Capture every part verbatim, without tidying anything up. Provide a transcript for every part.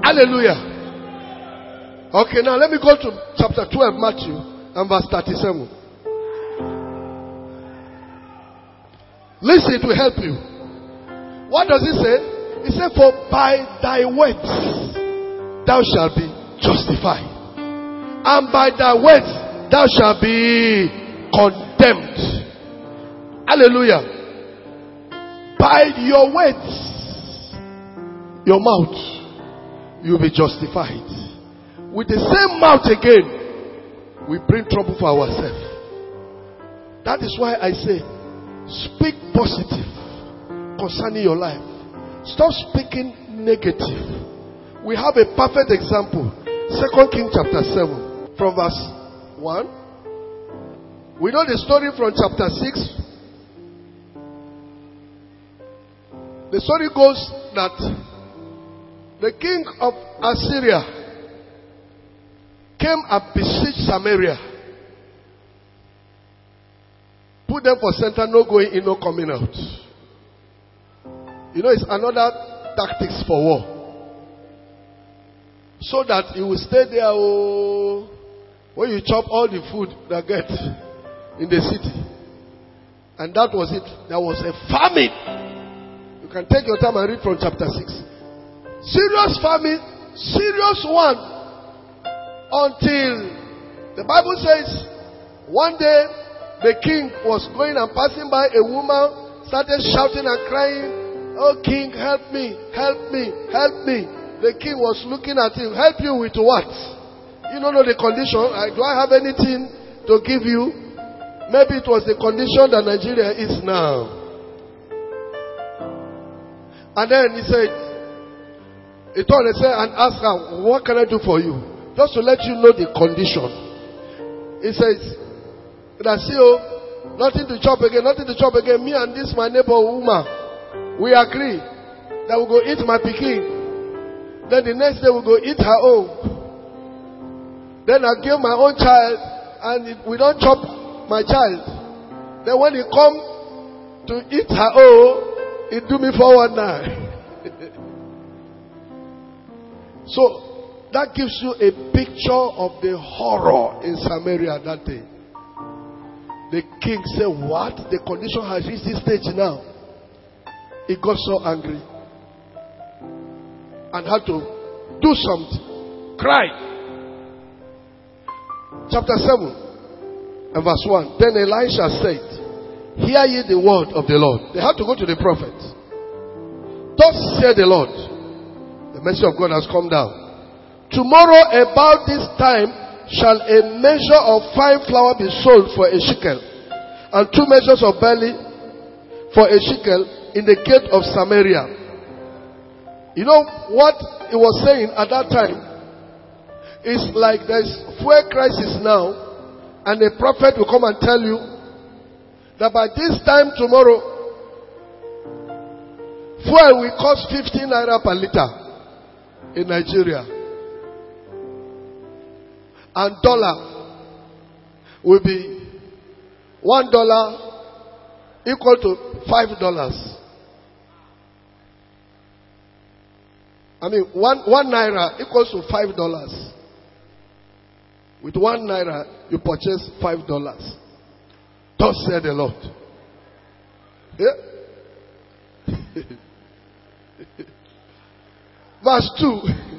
Hallelujah. Okay, now let me go to chapter twelve, Matthew, and verse thirty-seven. Listen, it will help you. What does it say? It said, for by thy words thou shalt be justified, and by thy words thou shalt be condemned. Hallelujah. By your words, your mouth, you'll be justified. With the same mouth again, we bring trouble for ourselves. That is why I say, speak positive concerning your life. Stop speaking negative. We have a perfect example. Second Kings chapter seven, from verse one. We know the story from chapter six. The story goes that the king of Assyria came and besieged Samaria. Put them for center, no going in, no coming out. You know, it's another tactics for war. So that you will stay there, oh, when you chop all the food that get in the city. And that was it. There was a famine. You can take your time and read from chapter six. Serious famine, serious one. Until the Bible says, one day the king was going and passing by a woman, started shouting and crying, oh king, help me, help me, help me. The king was looking at him, help you with what? You don't know the condition. I, do I have anything to give you? Maybe it was the condition that Nigeria is now. And then he said, he turned and said and asked her, what can I do for you? Just to let you know the condition. He says, I see you, nothing to chop again, nothing to chop again. Me and this my neighbor woman, we agree that we'll go eat my pikin. Then the next day we'll go eat her own. Then I give my own child, and it, we don't chop my child. Then when he come to eat her own, he do me forward now. So that gives you a picture of the horror in Samaria that day. The king said, what? The condition has reached this stage now. He got so angry and had to do something. Cry. Chapter seven and verse one. Then Elisha said, hear ye the word of the Lord. They had to go to the prophet. Thus said the Lord, the mercy of God has come down. Tomorrow about this time shall a measure of fine flour be sold for a shekel, and two measures of barley for a shekel in the gate of Samaria. You know what he was saying at that time? It's like there's fuel crisis now, and a prophet will come and tell you that by this time tomorrow, fuel will cost fifteen naira per liter in Nigeria. And dollar will be one dollar equal to five dollars. I mean, one, one naira equals to five dollars. With one naira, you purchase five dollars. Thus said the Lord. Yeah? Verse two.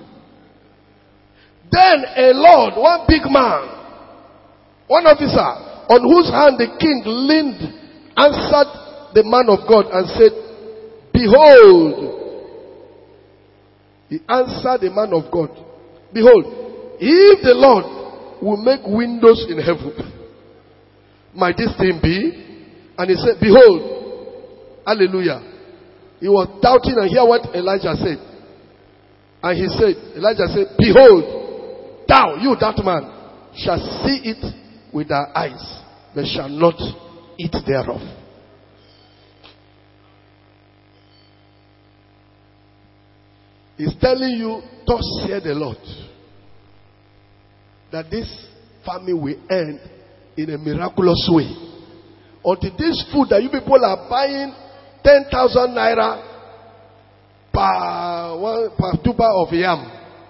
Then a Lord, one big man, one officer, on whose hand the king leaned, answered the man of God and said, behold, he answered the man of God, behold, if the Lord will make windows in heaven, might this thing be? And he said, behold, hallelujah. He was doubting, and hear what Elijah said. And he said, Elijah said, behold, thou, you that man, shall see it with thy eyes, but shall not eat thereof. He's telling you, thus said the Lord, that this famine will end in a miraculous way. Until this food that you people are buying ten thousand naira per, one, per tuber of yam,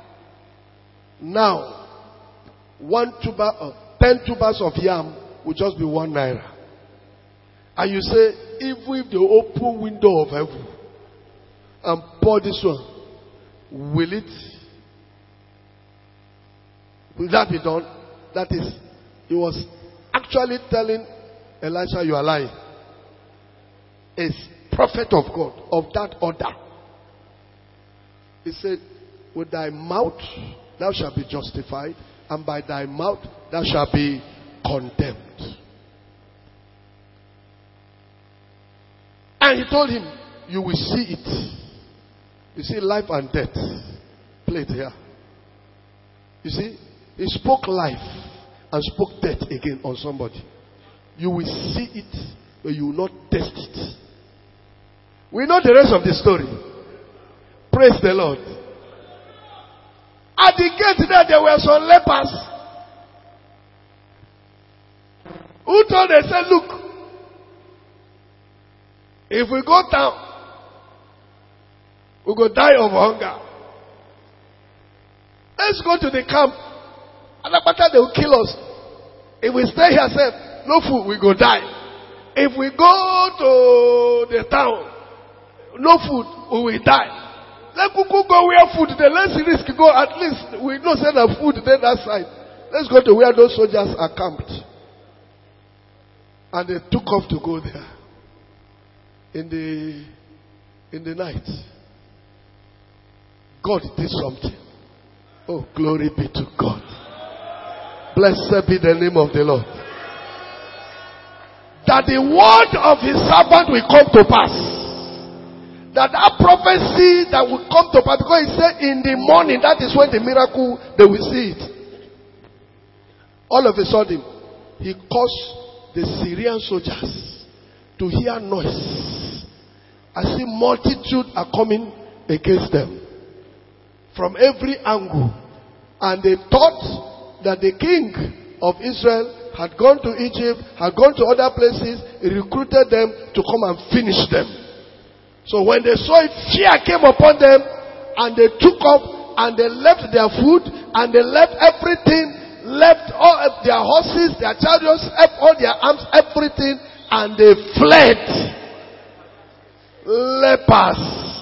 Now, one tuber, uh, ten tubers of yam will just be one naira. And you say, even if they open window of heaven and pour this one, will it, will that be done? That is, he was actually telling Elisha, you are lying. A prophet of God, of that order. He said, with thy mouth thou shalt be justified, and by thy mouth thou shalt be condemned. And he told him, you will see it. You see, life and death played here. You see, he spoke life and spoke death again on somebody. You will see it, but you will not test it. We know the rest of the story. Praise the Lord. At the gate there, there were some lepers who told they said, look, if we go down, we go die of hunger. Let's go to the camp. And after they will kill us. If we stay here, safe, no food, we go die. If we go to the town, no food, we will die. Let Kuku go where food, the less risk go, at least we know send the food there that side. Let's go to where those soldiers are camped. And they took off to go there. In the in the night. God did something. Oh, glory be to God. Blessed be the name of the Lord. That the word of his servant will come to pass. That that prophecy that will come to pass, because he said in the morning, that is when the miracle, they will see it. All of a sudden, he caused the Syrian soldiers to hear noise. As if multitude are coming against them from every angle. And they thought that the king of Israel had gone to Egypt, had gone to other places, he recruited them to come and finish them. So when they saw it, fear came upon them, and they took off, and they left their food, and they left everything, left all of their horses, their chariots, all their arms, everything, and they fled. Lepers.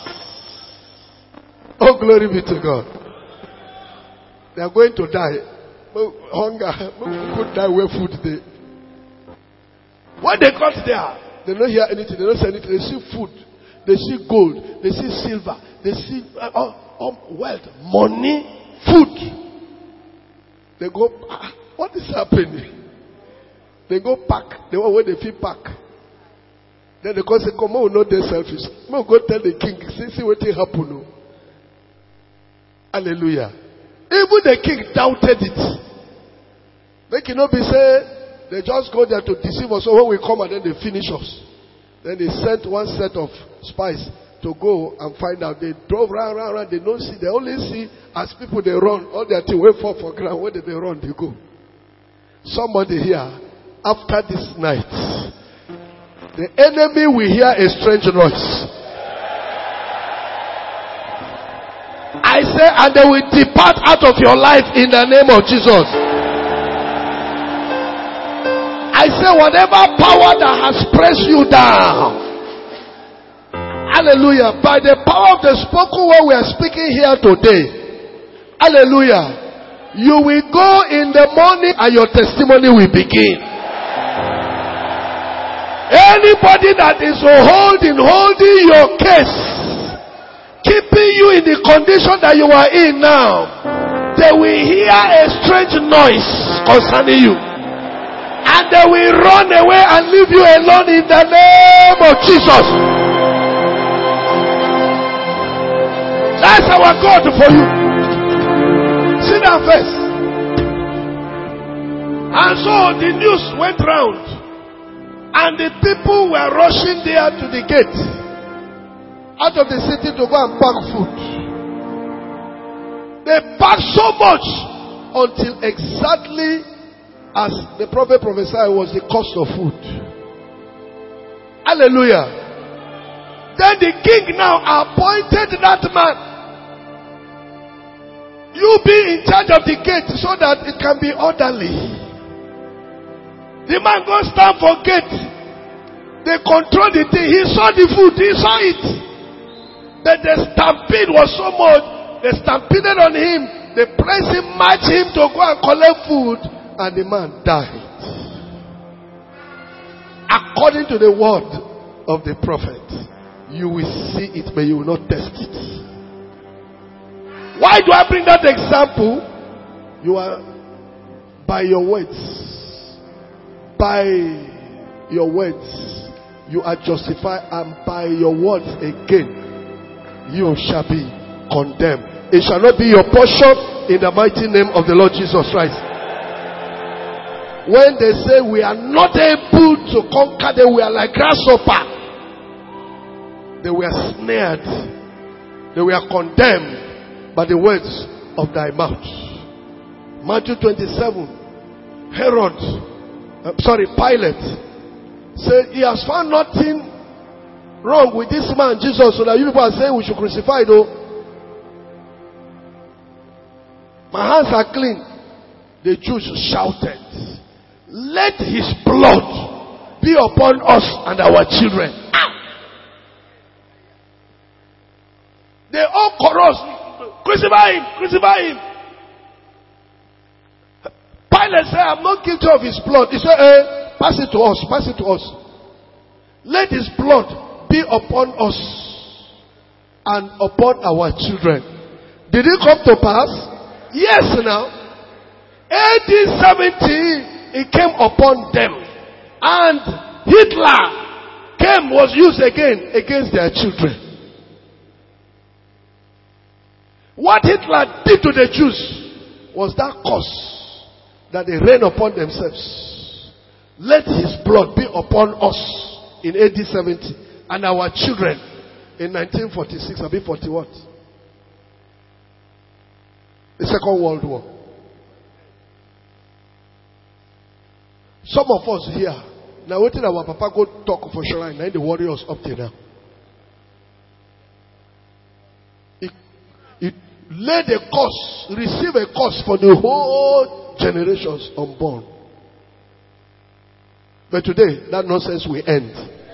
Oh, glory be to God. They are going to die. Hunger. Could die where food they. When they got there, they don't hear anything. They don't say anything. They see food. They see gold. They see silver. They see uh, uh, wealth, money, food. They go, ah, what is happening? They go pack. They want where they feel pack. Then they go say, come on, not they selfish. Come go tell the king, see, see what will happen. No? Hallelujah. Even the king doubted it. They cannot be say, they just go there to deceive us. So when we come and then they finish us. Then they sent one set of spies to go and find out. They drove round, round, round. They don't see. They only see as people they run. All their things wait for for ground. Where did they run? They go. Somebody here, after this night, the enemy will hear a strange noise. I say, and they will depart out of your life in the name of Jesus. I say, whatever power that has pressed you down, hallelujah, by the power of the spoken word we are speaking here today, hallelujah, you will go in the morning and your testimony will begin. Anybody that is holding, holding your case, keeping you in the condition that you are in now, they will hear a strange noise concerning you. And they will run away and leave you alone in the name of Jesus. That's our God for you. Sit down first. And so the news went round. And the people were rushing there to the gate out of the city to go and pack food. They packed so much until exactly as the prophet prophesied was the cost of food. Hallelujah. Then the king now appointed that man You be in charge of the gate so that it can be orderly. The man goes stand for gate. They control the thing. He saw the food. He saw it. But the stampede was so much. They stampeded on him. They pressed him, marched him to go and collect food. And the man died. According to the word of the prophet, you will see it, but you will not test it. Why do I bring that example? You are, by your words, by your words, you are justified, and by your words again, you shall be condemned. It shall not be your portion in the mighty name of the Lord Jesus Christ. When they say we are not able to conquer them, we are like grasshopper. They were snared. They were condemned by the words of thy mouth. Matthew twenty-seven. Herod, uh, sorry, Pilate said he has found nothing wrong with this man, Jesus, so that you people are saying we should crucify though. My hands are clean. The Jews shouted, let his blood be upon us and our children. Ah! They all chorus, crucify him, crucify him. Pilate said, I'm not guilty of his blood. He said, eh, pass it to us, pass it to us. Let his blood be upon us and upon our children. Did it come to pass? Yes, now. A D seventy, it came upon them. And Hitler came, was used again against their children. What Hitler did to the Jews was that curse that they rain upon themselves. Let his blood be upon us in A D seventy and our children in nineteen forty-six, or be forty what? The Second World War. Some of us here, now waiting our papa go talk for Shrine, now the warriors up till now. It, it laid a curse, receive a curse for the whole generations unborn. But today, that nonsense will end.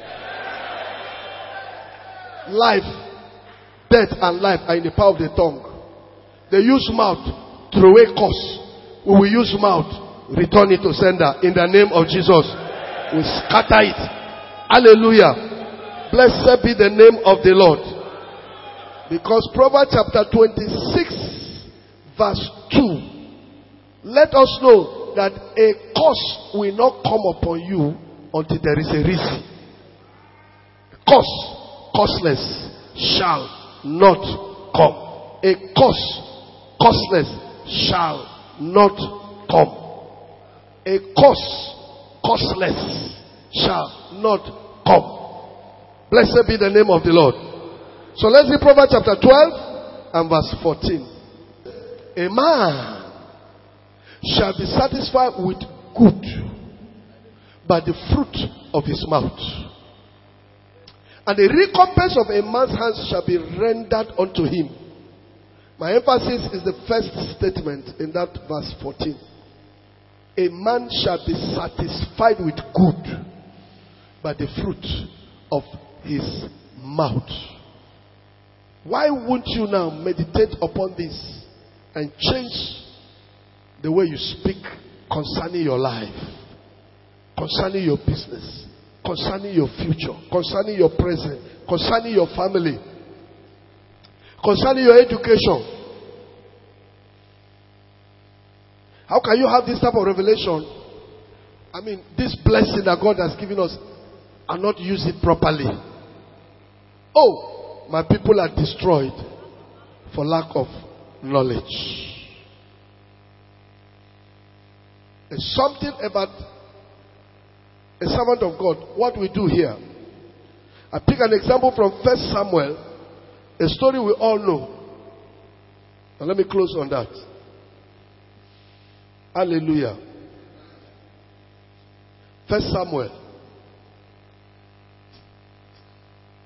Life, death and life are in the power of the tongue. They use mouth, throw away curse. We will use mouth, return it to sender in the name of Jesus. We scatter it. Hallelujah. Blessed be the name of the Lord. Because Proverbs chapter twenty-six verse two, let us know that a curse will not come upon you until there is a reason. Curse, curseless shall not come. A curse, curseless shall not come. A curse, curseless shall not come. Blessed be the name of the Lord. So let's read Proverbs chapter twelve and verse fourteen. A man shall be satisfied with good by the fruit of his mouth, and the recompense of a man's hands shall be rendered unto him. My emphasis is the first statement in that verse fourteen. A man shall be satisfied with good by the fruit of his mouth. Why won't you now meditate upon this and change the way you speak concerning your life, concerning your business, concerning your future, concerning your present, concerning your family, concerning your education? How can you have this type of revelation? I mean, this blessing that God has given us and not use it properly. Oh, my people are destroyed for lack of knowledge. There's something about a servant of God. What we do here. I pick an example from First Samuel, a story we all know. And let me close on that. Hallelujah. First Samuel.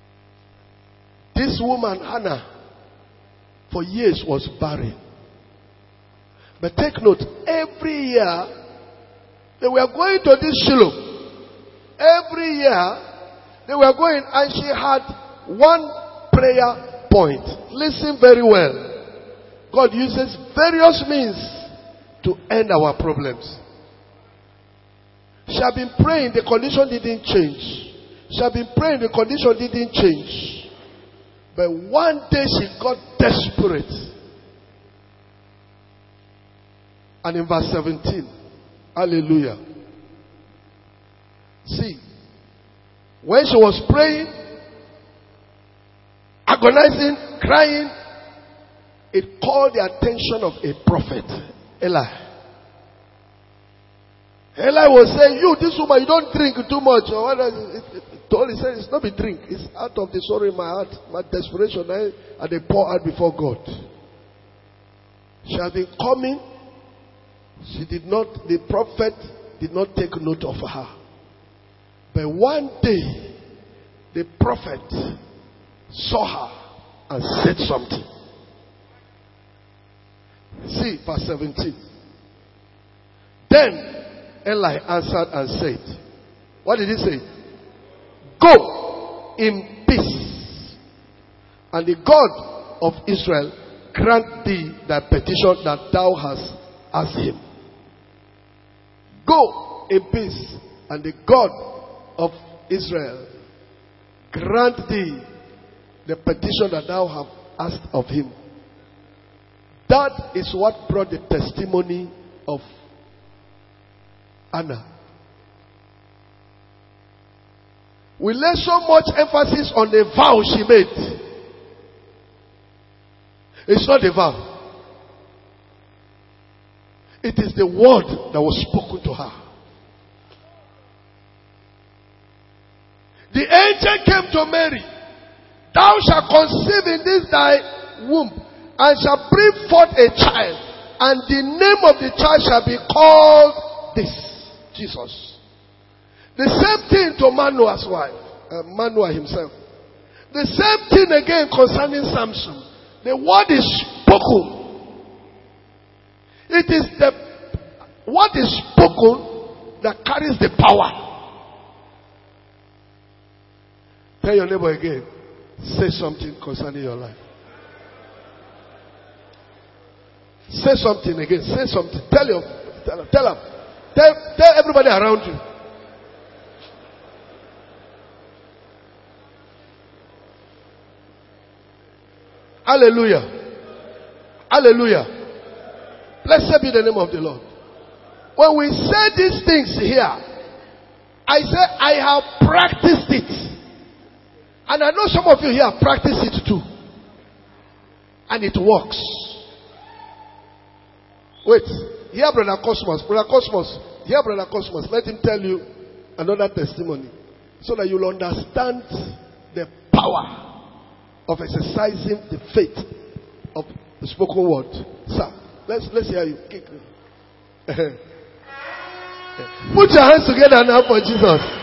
This woman, Hannah, for years was barren. But take note, every year they were going to this Shiloh. Every year they were going, and she had one prayer point. Listen very well. God uses various means to end our problems. She had been praying, the condition didn't change. She had been praying, the condition didn't change. But one day she got desperate. And in verse seventeen, hallelujah. See, when she was praying, agonizing, crying, it called the attention of a prophet, Eli. Eli was saying, you, this woman, you don't drink too much. Or what it, it, it told, he said, it's not be drink. It's out of the sorrow in my heart, my desperation, and they pour out before God. She had been coming. She did not, the prophet did not take note of her. But one day, the prophet saw her and said something. See, verse seventeen. Then Eli answered and said, what did he say? Go in peace, and the God of Israel grant thee thy petition that thou hast asked him. Go in peace, and the God of Israel grant thee the petition that thou hast asked of him. That is what brought the testimony of Anna. We lay so much emphasis on the vow she made. It's not a vow. It is the word that was spoken to her. The angel came to Mary. Thou shalt conceive in this thy womb, and shall bring forth a child, and the name of the child shall be called this, Jesus. The same thing to Manoah's wife, uh, Manoah himself. The same thing again concerning Samson. The word is spoken. It is the what is spoken that carries the power. Tell your neighbor again. Say something concerning your life. Say something again. Say something. Tell your, tell them, tell them. Tell, tell everybody around you. Hallelujah. Hallelujah. Blessed be the name of the Lord. When we say these things here, I say I have practiced it. And I know some of you here have practiced it too. And it works. Wait. Here, Brother Cosmos. Brother Cosmos. Here, Brother Cosmos. Let him tell you another testimony. So that you'll understand the power of exercising the faith of the spoken word. Sir, let's, let's hear you. Put your hands together now for Jesus.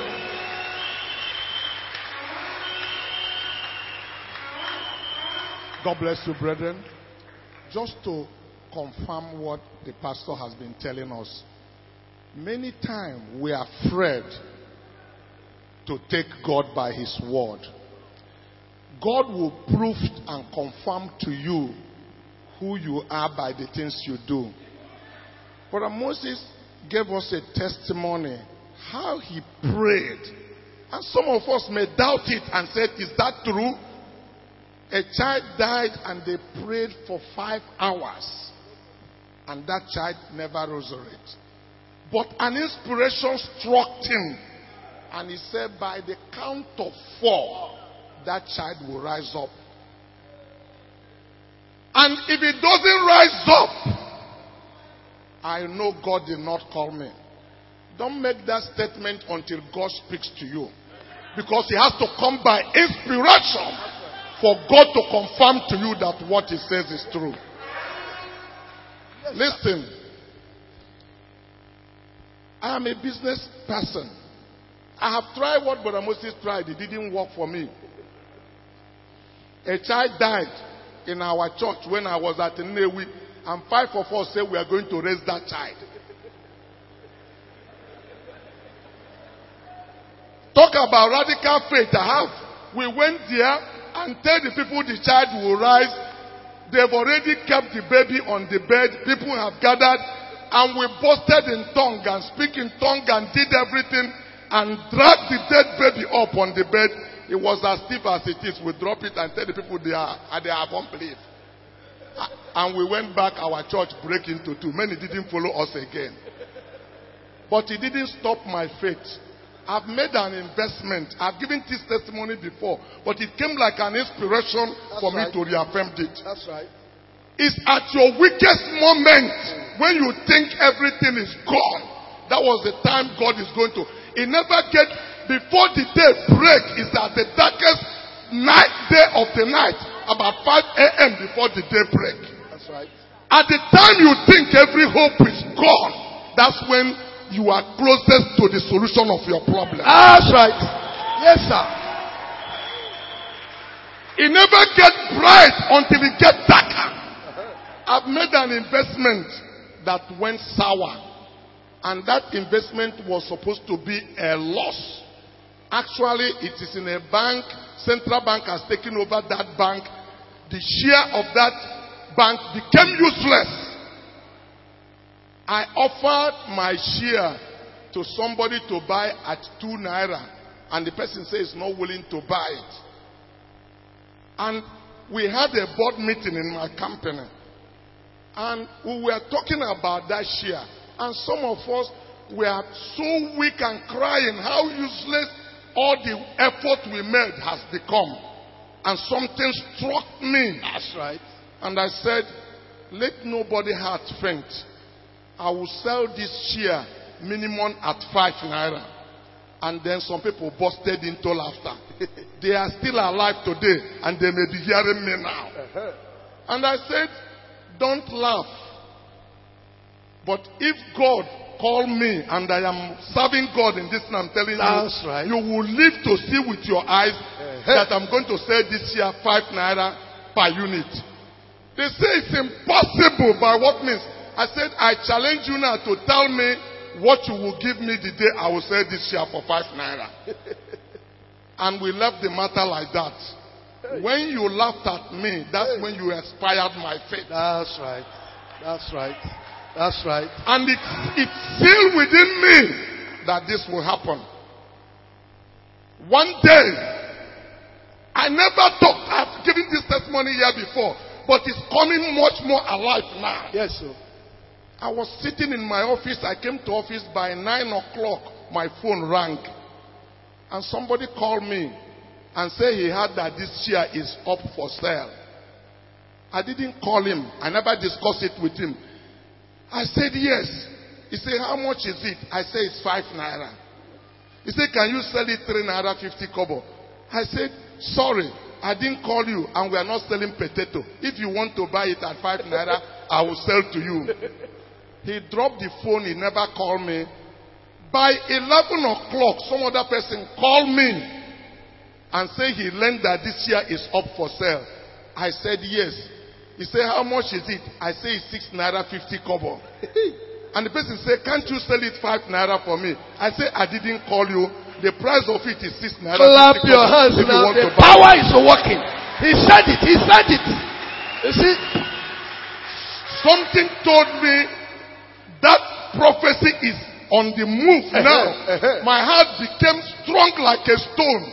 God bless you, brethren. Just to confirm what the pastor has been telling us. Many times we are afraid to take God by his word. God will prove and confirm to you who you are by the things you do. Brother Moses gave us a testimony how he prayed. And some of us may doubt it and said, is that true? A child died and they prayed for five hours. And that child never resurrected. But an inspiration struck him. And he said, by the count of four, that child will rise up. And if it doesn't rise up, I know God did not call me. Don't make that statement until God speaks to you. Because he has to come by inspiration for God to confirm to you that what he says is true. Listen. I am a business person. I have tried what Brother Moses tried. It didn't work for me. A child died in our church when I was at Nnewi. and five of us say we are going to raise that child. Talk about radical faith I have. We went there and tell the people the child will rise. They've already kept the baby on the bed. People have gathered and we busted in tongue and speak in tongue and did everything and dragged the dead baby up on the bed. It was as stiff as it is. We drop it and tell the people they are, they are unbelief. And we went back, our church break into two. Many didn't follow us again. But it didn't stop my faith. I've made an investment. I've given this testimony before, but it came like an inspiration That's for right. me to reaffirm it. That's right. It's at your weakest moment when you think everything is gone. That was the time God is going to. It never gets before the day break. Is at the darkest night day of the night, about five a.m. before the day break. That's right. At the time you think every hope is gone, that's when you are closest to the solution of your problem. That's right. Yes, sir. It never gets bright until it gets darker. I've made an investment that went sour. And that investment was supposed to be a loss. Actually, it is in a bank. Central Bank has taken over that bank. The share of that bank became useless. I offered my share to somebody to buy at two naira, and the person says not willing to buy it. And we had a board meeting in my company, and we were talking about that share, and some of us were so weak and crying how useless all the effort we made has become. And something struck me. That's right. And I said, let nobody heart faint. I will sell this share minimum at five naira. And then some people busted into laughter. They are still alive today and they may be hearing me now. Uh-huh. And I said, don't laugh. But if God called me and I am serving God in this and I'm telling That's you, right. you will live to see with your eyes uh-huh. that I'm going to sell this share five naira per unit. They say it's impossible. By what means? I said, I challenge you now to tell me what you will give me the day I will sell this share for five naira. And we left the matter like that. Hey. When you laughed at me, that's hey. when you inspired my faith. That's right. That's right. That's right. And it, it's still within me that this will happen. One day, I never thought, I've given this testimony here before, but it's coming much more alive now. Yes, sir. I was sitting in my office. I came to office by nine o'clock. My phone rang. And somebody called me and said he heard that this share is up for sale. I didn't call him. I never discussed it with him. I said yes. He said, how much is it? I said it's five naira. He said, can you sell it three naira fifty kobo? I said, sorry, I didn't call you and we are not selling potato. If you want to buy it at five naira, I will sell to you. He dropped the phone. He never called me. By eleven o'clock, some other person called me and said he learned that this year is up for sale. I said yes. He said, how much is it? I said it's six naira fifty kobo. And the person said, can't you sell it five naira for me? I said, I didn't call you. The price of it is six naira. Clap your hands now. The power is working. He said it. He said it. You see, something told me that prophecy is on the move now. My heart became strong like a stone.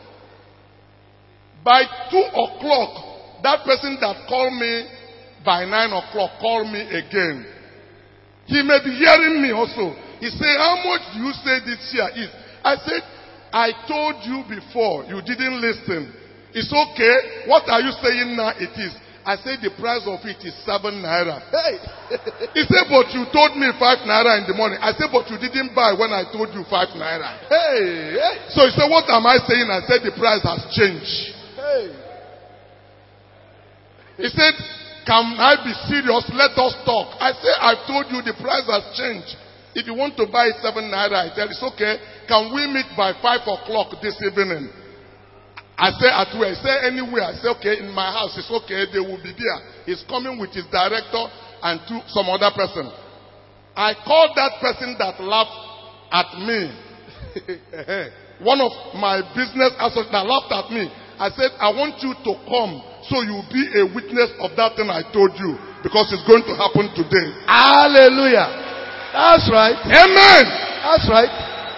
By two o'clock, that person that called me by nine o'clock called me again. He may be hearing me also. He said, how much do you say this year is? I said, I told you before. You didn't listen. It's okay. What are you saying now? It is. I said the price of it is seven naira. Hey. He said, but you told me five naira in the morning. I said, but you didn't buy when I told you five naira. Hey, hey. So he said, what am I saying? I said the price has changed. Hey. He said, can I be serious? Let us talk. I said, I've told you the price has changed. If you want to buy seven naira, I said, it's okay. Can we meet by five o'clock this evening? I say at where? I say anywhere. I say, okay, in my house. It's okay. They will be there. He's coming with his director. and two, some other person. I called that person that laughed at me. One of my business associates that laughed at me. I said, I want you to come so you'll be a witness of that thing I told you. Because it's going to happen today. Hallelujah. That's right. Amen. That's right.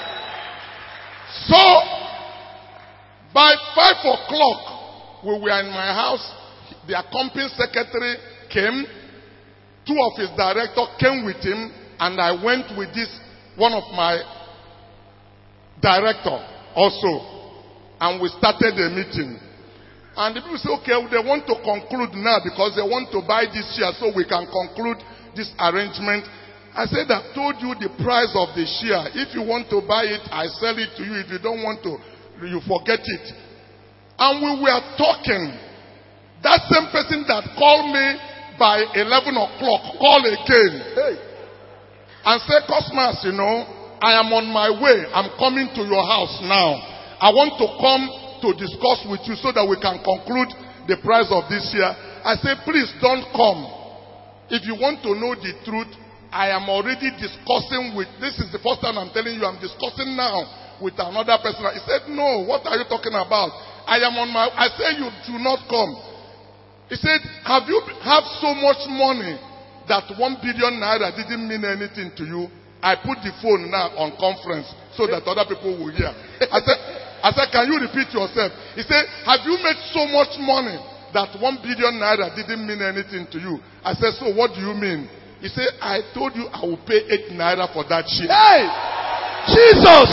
So, by five o'clock, we were in my house. Their company secretary came. Two of his directors came with him. And I went with this, one of my director also. And we started a meeting. And the people say, okay, they want to conclude now because they want to buy this share so we can conclude this arrangement. I said, I told you the price of the share. If you want to buy it, I sell it to you. If you don't want to, you forget it. And we were talking. That same person that called me by eleven o'clock called again. Hey. And said, Cosmas, you know, I am on my way. I'm coming to your house now. I want to come to discuss with you so that we can conclude the price of this year. I said, please don't come. If you want to know the truth, I am already discussing with, this is the first time I'm telling you, I'm discussing now with another person. He said, no, what are you talking about? I am on my, I said, you do not come. He said, have you have so much money that one billion naira didn't mean anything to you? I put the phone now on conference so that other people will hear. I said, I said, can you repeat yourself? He said, have you made so much money that one billion naira didn't mean anything to you? I said, so what do you mean? He said, I told you I will pay eight naira for that shit. Hey! Jesus!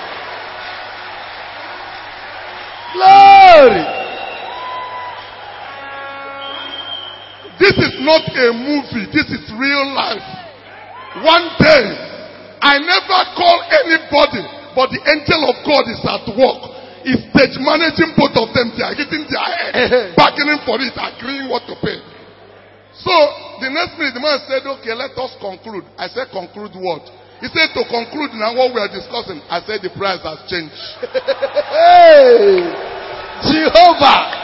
Glory! This is not a movie. This is real life. One day, I never call anybody, but the angel of God is at work. He's stage managing both of them. They are getting their head, bargaining for it, agreeing what to pay. So, the next minute, the man said, okay, let us conclude. I said, conclude what? He said, to conclude now what we are discussing. I said, the price has changed. Hey! Jehovah!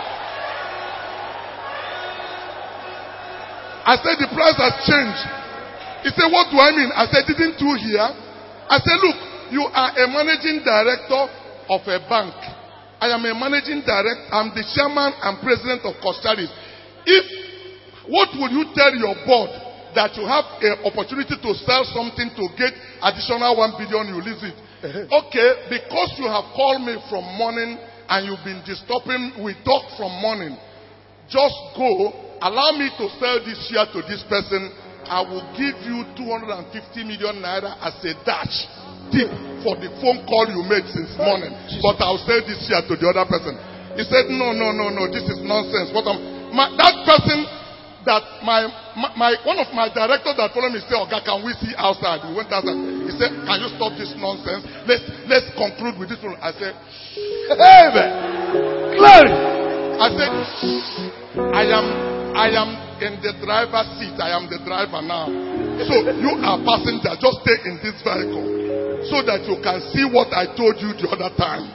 I said, the price has changed. He said, what do I mean? I said, didn't you hear? I said, look, you are a managing director of a bank. I am a managing director. I'm the chairman and president of Costaris. If, what would you tell your board that you have an opportunity to sell something to get additional one billion, you leave it? Okay, because you have called me from morning and you've been disturbing, we talk from morning. Just go. Allow me to sell this share to this person. I will give you two hundred fifty million naira as a dash tip for the phone call you made since morning. But I'll sell this share to the other person. He said, no, no, no, no, this is nonsense. What I'm, my, that person that my, my, my, one of my directors that followed me said, okay, can we see outside? We went outside. He said, can you stop this nonsense? Let's, let's conclude with this one. I said, Amen. Glory. I said, I am, I am in the driver's seat. I am the driver now. So you are passenger. Just stay in this vehicle so that you can see what I told you the other time.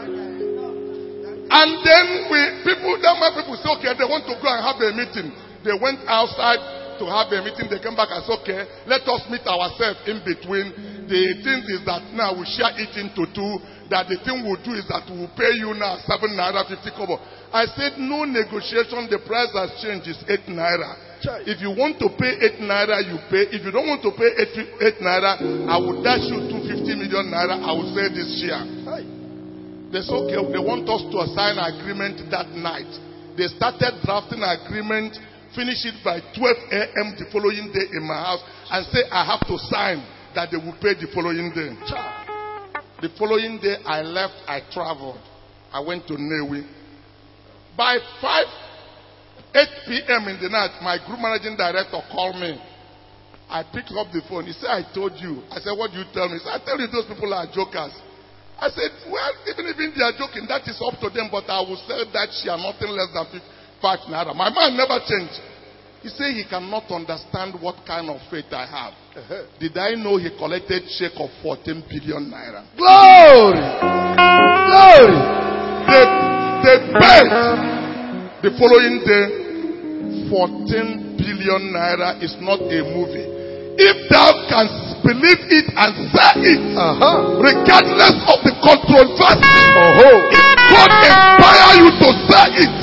And then we people, then my people say, okay, they want to go and have a meeting. They went outside to have a meeting. They came back and said, okay, let us meet ourselves in between. The thing is that now we share it into two. That the thing we'll do is that we'll pay you now seven naira fifty kobo. I said no negotiation. The price has changed. It's eight naira. If you want to pay eight naira, you pay. If you don't want to pay eight, eight naira, I will dash you two fifty million naira. I will sell this share. They said okay. They want us to sign an agreement that night. They started drafting an agreement. Finish it by twelve a m the following day in my house, and say I have to sign that they will pay the following day. The following day, I left, I traveled. I went to Newi. By five, eight p m in the night, my group managing director called me. I picked up the phone. He said, I told you. I said, what do you tell me? He said, I tell you those people are jokers. I said, well, even if they are joking, that is up to them, but I will sell that share nothing less than five naira. My mind never changed. He said he cannot understand what kind of faith I have. Uh-huh. Did I know he collected check of fourteen billion naira? Glory! Glory! They, they paid the following day fourteen billion naira is not a movie. If thou canst believe it and say it, uh-huh. regardless of the controversy, uh-huh. if God inspire you to say it.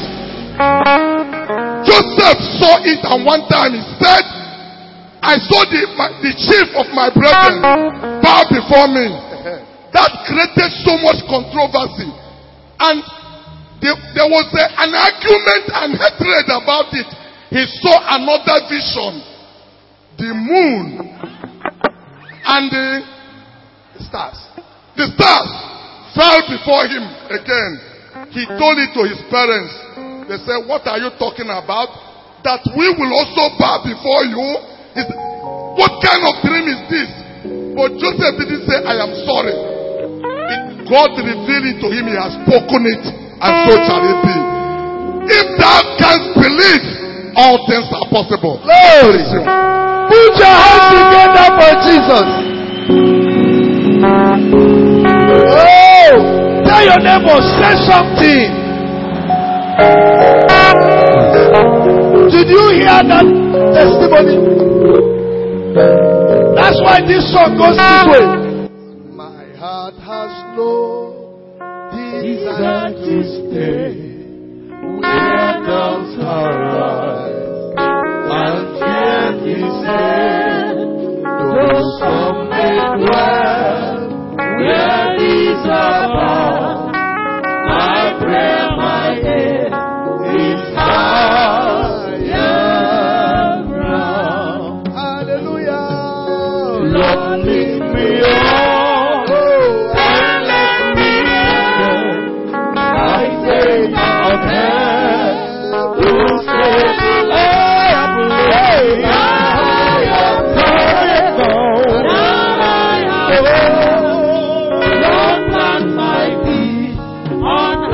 Joseph saw it, and one time he said, I saw the, my, the chief of my brethren bow before me. That created so much controversy. And there, there was a, an argument and hatred about it. He saw another vision. The moon and the stars. The stars fell before him again. He told it to his parents. They said, what are you talking about? That we will also bow before you? He said, what kind of dream is this? But Joseph didn't say, I am sorry. It, God revealed it to him. He has spoken it, and so shall it be. If thou canst believe, all things are possible. Glory. Put your hands together for Jesus. Oh, tell your neighbor, say something. Did you hear that testimony? That's why this song goes this way. My heart has no desire to stay where doubts arise and fear descend. Though some may dwell where these are bound, my prayer, my head is higher ground. Hallelujah. Lord, lift me up and let me stand. I say of heaven to say, I am brave, I am faithful, I am bold. Lord, plant my feet on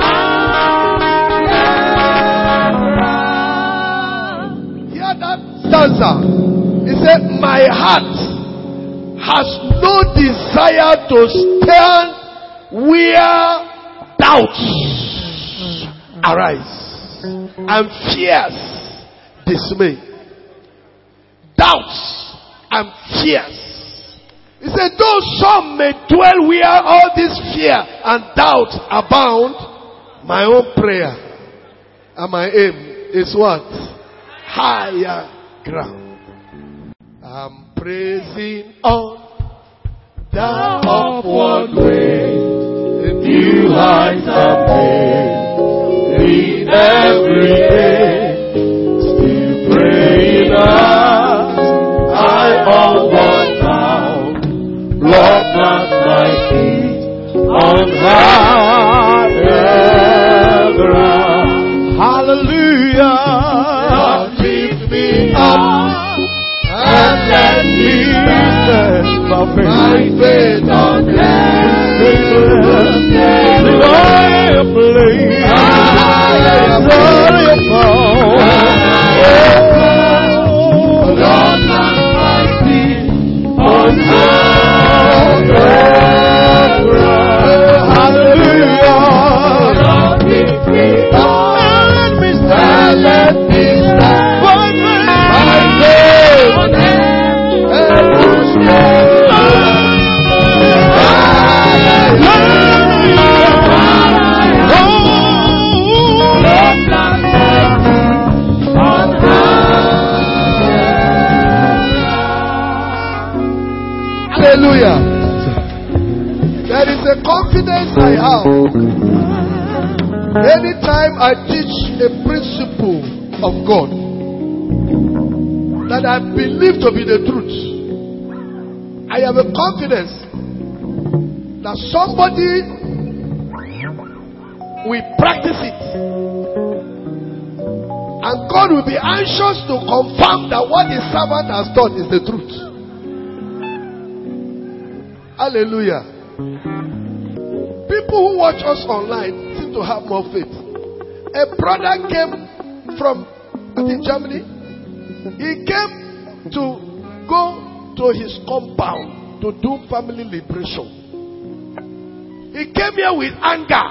higher ground. Hear that stanza. He said, my heart has no desire to stand where doubts arise and fears dismay. Doubts and fears. He said, though some may dwell where all this fear and doubt abound, my own prayer and my aim is what? Higher ground. I'm praising on the upward way. New heights are made in every day. Still praying as I onward bound. Lord, plant my feet on higher ground. Hallelujah. Lord, lift me up and let me stand my faith on heaven. I am believing. I am sorrowful. Oh, Lord, plant my feet on higher ground. Hallelujah. Lord, lift me up and let me stand. Let me stand my faith on heaven. Hallelujah. There is a confidence I have. Anytime I teach a principle of God that I believe to be the truth, I have a confidence that somebody will practice it, and God will be anxious to confirm that what his servant has done is the truth. Hallelujah. People who watch us online seem to have more faith. A brother came from, I think, Germany. He came to go to his compound to do family liberation. He came here with anger.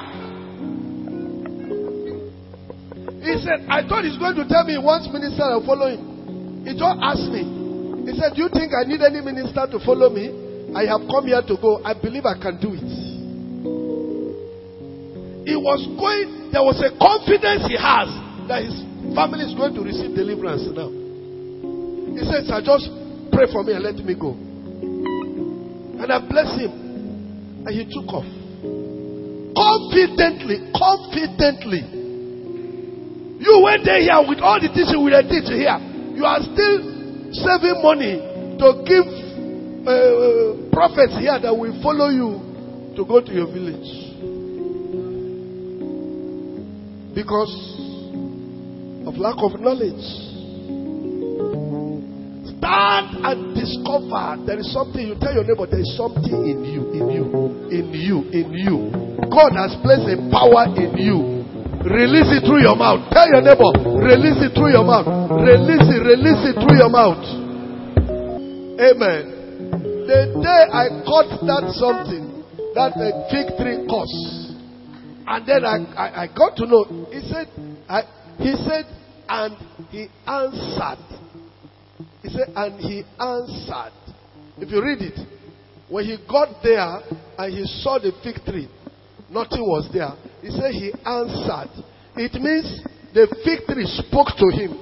He said, I thought he's going to tell me he wants minister, I'll follow him. He just asked me. He said, do you think I need any minister to follow me? I have come here to go. I believe I can do it. He was going, there was a confidence he has that his family is going to receive deliverance now. He said, sir, just pray for me and let me go. And I blessed him. And he took off. Confidently, confidently. You went there here with all the teaching we are teaching here. You are still saving money to give uh, prophets here that will follow you to go to your village. Because of lack of knowledge. Stand and discover there is something. You tell your neighbor there is something in you, in you, in you, in you. God has placed a power in you. Release it through your mouth. Tell your neighbor, release it through your mouth. Release it, release it through your mouth. Amen. The day I caught that something, that uh, fig tree course, and then I, I, I got to know. He said, I, he said, and he answered. He said, and he answered. If you read it, when he got there and he saw the fig tree, nothing was there. He said he answered. It means the fig tree spoke to him.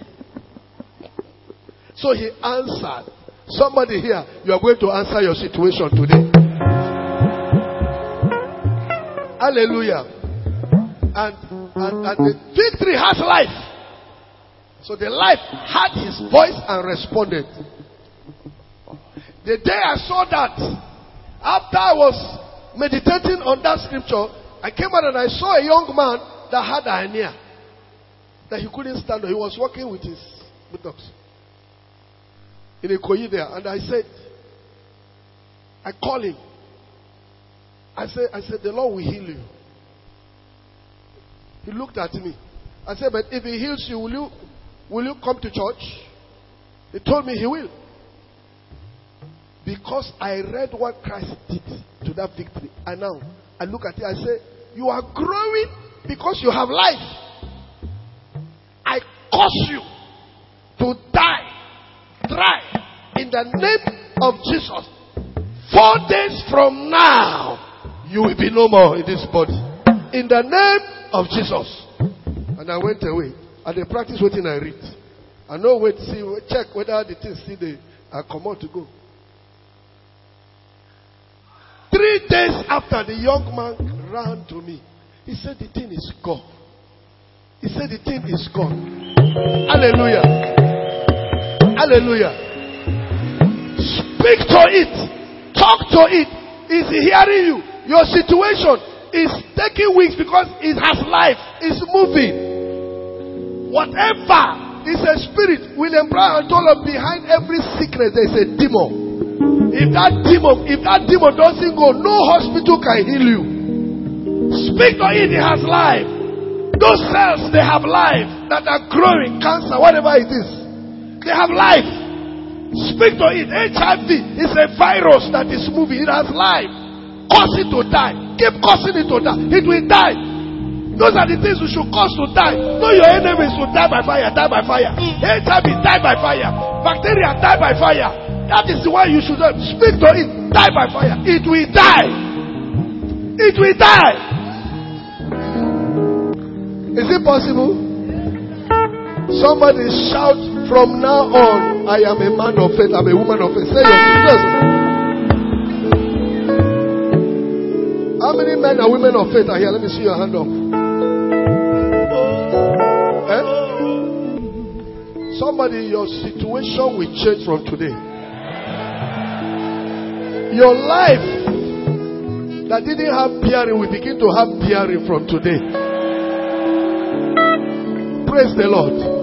So he answered. Somebody here, you are going to answer your situation today. Hallelujah. And, and, and the fig tree has life. So the life had his voice and responded. The day I saw that, after I was meditating on that scripture, I came out and I saw a young man that had a hernia that he couldn't stand on. He was walking with his buttocks in a koyi there, and I said, I called him. I said, I said, the Lord will heal you. He looked at me. I said, but if he heals you, will you, will you come to church? He told me he will. Because I read what Christ did to that victory. And now I look at it, I say, you are growing because you have life. I curse you to die, dry, in the name of Jesus. Four days from now, you will be no more in this body. In the name of Jesus. And I went away. And they practice waiting I read. I know wait, see, check whether the things see they are come out to go. Three days after, the young man ran to me. He said the thing is gone. He said the thing is gone. Hallelujah. Hallelujah. Speak to it. Talk to it. Is he hearing you? Your situation is taking weeks because it has life. It's moving. Whatever is a spirit. William Brown told us behind every sickness there is a demon. If that demon, if that demon doesn't go, no hospital can heal you. Speak to it, it has life. Those cells, they have life that are growing, cancer, whatever it is. They have life. Speak to it. H I V is a virus that is moving. It has life. Cause it to die. Keep causing it to die. It will die. Those are the things you should cause to die. Know your enemies will die by fire, die by fire. H I V die by fire. Bacteria die by fire. That is why you should speak to it. Die by fire. It will die. It will die. Is it possible? Somebody shout from now on, I am a man of faith. I'm a woman of faith. Say your Jesus. How many men and women of faith are here? Let me see your hand up. Eh? Somebody, your situation will change from today. Your life that didn't have bearing will begin to have bearing from today. Praise the Lord.